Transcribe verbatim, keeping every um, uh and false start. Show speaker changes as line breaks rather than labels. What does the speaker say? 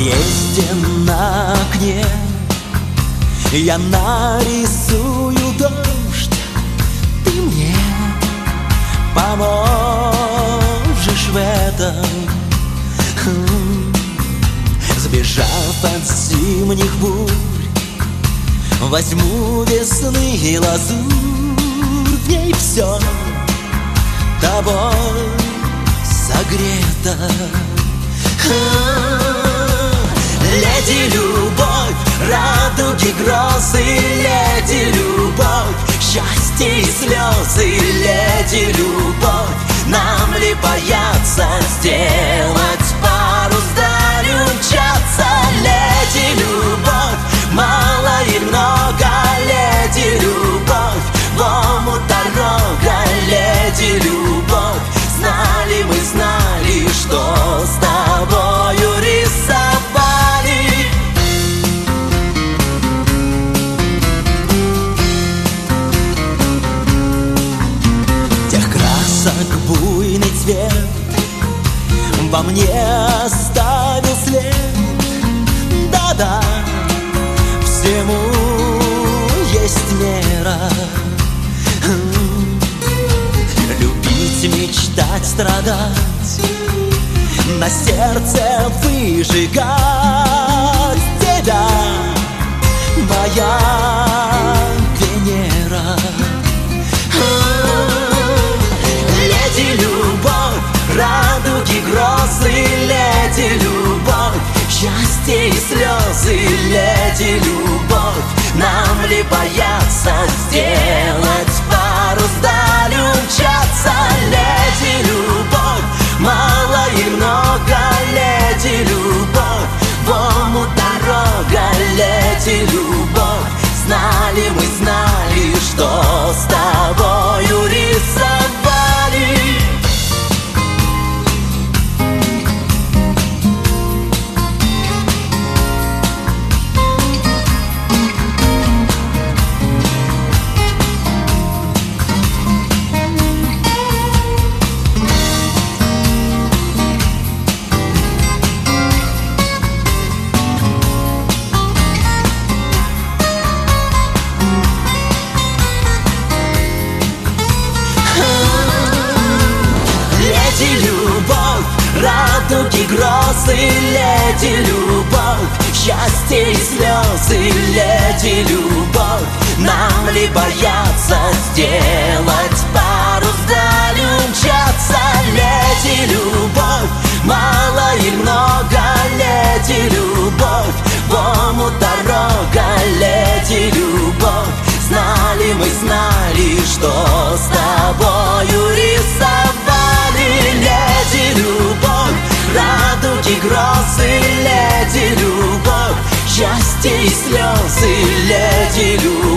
Прежде на окне я нарисую дождь, ты мне поможешь в этом. Сбежав от зимних бурь, возьму весны и лазурь, в ней все тобой согрето. Леди любовь, радуги, грозы, леди любовь, счастье и слезы, леди любовь, нам ли бояться сделать парус, вдаль умчаться? Леди любовь, мало и много, леди любовь, в омут дорога, леди любовь, знали мы, знали, что с тобою рисовали. Тех красок буйный цвет во мне оставил след. Да-да, всему есть мера. Любить, мечтать, страдать, на сердце выжигать тебя, моя Венера. Леди любовь, радуги, грозы, леди любовь, счастье и слезы, леди любовь, нам ли бояться сделать парус, вдаль умчаться? Леди любовь, мало и много, леди любовь, в омут дорога, леди любовь, знали мы, знали, что с тобою рисовали. Радуги, грозы, леди любовь, счастье и слезы, леди любовь, нам ли бояться сделать парус, вдаль умчаться? Леди любовь, мало и много, леди любовь, в омут дорога, леди любовь, знали мы, знали, что с тобою рисовали. Леди любовь, радуги, грозы, леди любовь, счастье и слезы, леди любовь,